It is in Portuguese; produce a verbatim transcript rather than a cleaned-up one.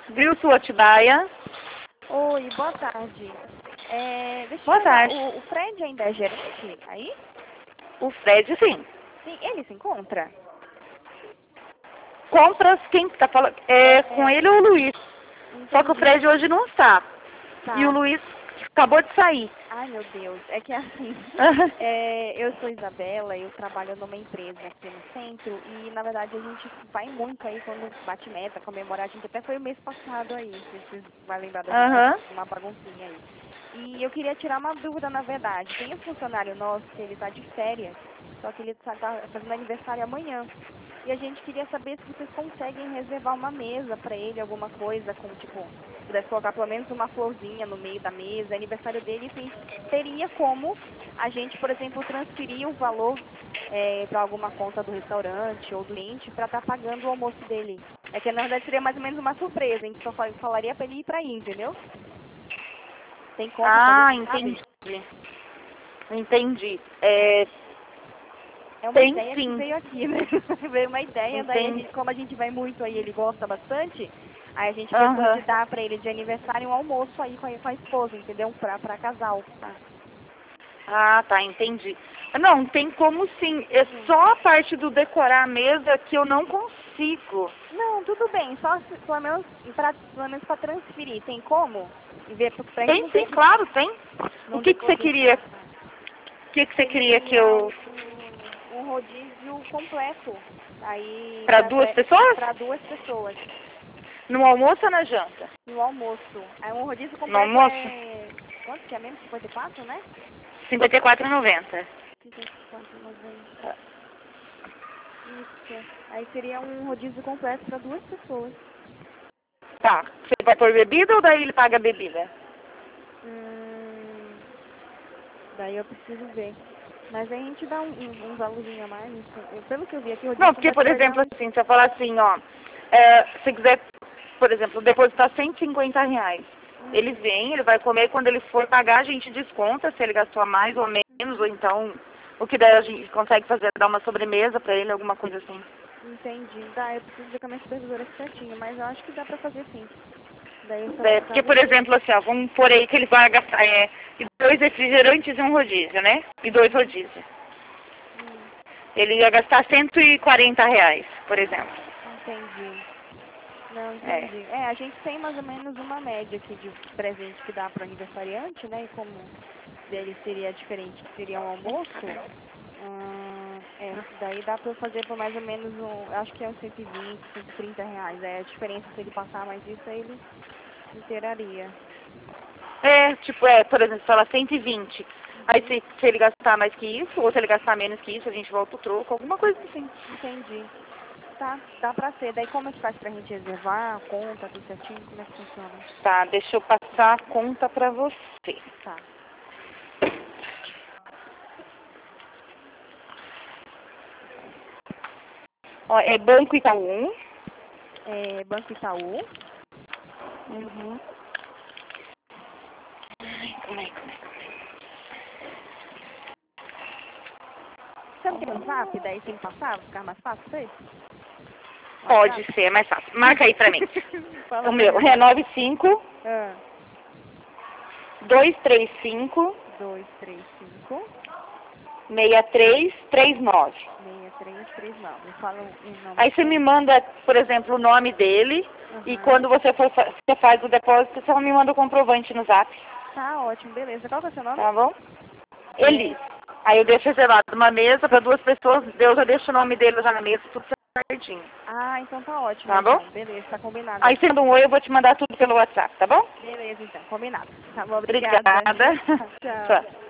Wilson Atibaia. Oi, boa tarde. É, deixa Boa eu perguntar, tarde. o, o Fred ainda é gerente aí? O Fred, sim. Sim, ele se encontra? Compras, quem tá falando? É com ele ou o Luiz. Só que o Entendi. Fred hoje não está. Tá. E o Luiz acabou de sair. Ai, meu Deus, é que assim, Aham. é, eu sou Isabela, eu trabalho numa empresa aqui no centro e, na verdade, a gente vai muito aí quando bate meta, comemorar, a gente até foi o mês passado aí, se vocês vão lembrar da gente faz Aham. uma baguncinha aí. E eu queria tirar uma dúvida, na verdade, tem um funcionário nosso que ele tá de férias, só que ele tá tá fazendo aniversário amanhã. E a gente queria saber se vocês conseguem reservar uma mesa para ele, alguma coisa com, tipo, pudesse colocar pelo menos uma florzinha no meio da mesa, é aniversário dele, e teria como a gente, por exemplo, transferir o valor para alguma conta do restaurante ou do cliente para estar pagando o almoço dele. É que na verdade seria mais ou menos uma surpresa, a gente só fal- falaria para ele ir para aí, entendeu? Tem como fazer, Ah, você sabe? entendi. Entendi. É, É uma tem ideia que sim. veio aqui, né? Veio uma ideia, daí a Entendi. gente, como a gente vai muito aí, ele gosta bastante, aí a gente pensou de Aham. dar para ele de aniversário um almoço aí com a, com a esposa, entendeu? Pra, pra casal. Tá. Ah, tá, entendi. Não, tem como sim. É Hum. só a parte do decorar a mesa que eu não consigo. Não, tudo bem, só se, pelo menos para pelo menos para transferir, tem como? E ver pra gente Tem não ter sim, que claro, tem. O não que que você queria? depositar. O que que você queria que Seria eu... um, um rodízio completo. Aí Para duas pessoas? para duas pessoas. No almoço ou na janta? No almoço. Aí um rodízio No completo almoço? é. Quanto que é mesmo? cinquenta e quatro, né? cinquenta e quatro e noventa. cinquenta e quatro e noventa. Isso. Aí seria um rodízio completo para duas pessoas. Tá. Você vai pôr bebida ou daí ele paga a bebida? Hum, daí eu preciso ver. Mas aí a gente dá um, um, um valorzinho a mais. Eu- pelo que eu vi aqui, o rodízio Não, porque, completo por vai dar exemplo, uns. assim, se eu falar assim, ó, é, se quiser, por exemplo, depositar cento e cinquenta reais, ele Hum, vem, ele vai comer, quando ele for pagar, a gente desconta se ele gastou a mais ou menos, ou então, o que daí a gente consegue fazer é dar uma sobremesa pra ele, alguma coisa assim. entendi. Tá, eu preciso ver com a minha supervisora certinho, mas eu acho que dá pra fazer sim. Daí eu só É, porque, precisava por ver. exemplo, assim, ó, vamos por aí que ele vai gastar é, dois refrigerantes e um rodízio, né? E dois rodízios. Hum, Ele ia gastar cento e quarenta reais, por exemplo. entendi. Não, É. entendi. É, a gente tem mais ou menos uma média aqui de presente que dá para aniversariante, né? E como dele seria diferente, que seria um almoço, hum, é, daí dá para eu fazer por mais ou menos um, acho que é uns cento e vinte, cento e trinta reais. É a diferença se ele passar mais isso, aí ele inteiraria. É, tipo, é, por exemplo, fala cento e vinte. Aí Uhum, se, se ele gastar mais que isso, ou se ele gastar menos que isso, a gente volta o troco, alguma coisa assim. entendi. Tá, dá pra ser. Daí como é que faz pra gente reservar a conta, tudo certinho? Como é que funciona? Tá, deixa eu passar a conta pra você. Tá. Ó, é Banco Itaú. É, Banco Itaú. Uhum. Ai, como é, como é, como é? Você não tem um zap? Daí sem passar, vai ficar mais fácil pra você? Pode WhatsApp? ser, é mais fácil. Marca aí pra mim. Fala O pra meu mim. é nove cinco, Ah, dois três cinco, dois, três, cinco, seis três três nove. seis, três, três, nove. Fala o o nome Aí você me certo. manda, por exemplo, o nome dele e Aham. quando você for fa- você faz o depósito, você só me manda o comprovante no zap, Tá ótimo, beleza. Qual que é o seu nome? tá bom? É. Elis. Aí eu deixo reservado uma mesa para duas pessoas, eu já deixo o nome dele já na mesa, tudo certinho, Ah, então tá ótimo, tá bom? então. Beleza, tá combinado, Aí você então. manda um oi, eu vou te mandar tudo pelo WhatsApp, tá bom? Beleza, então. Combinado. Tá bom, obrigada. Obrigada. Tchau. Tchau.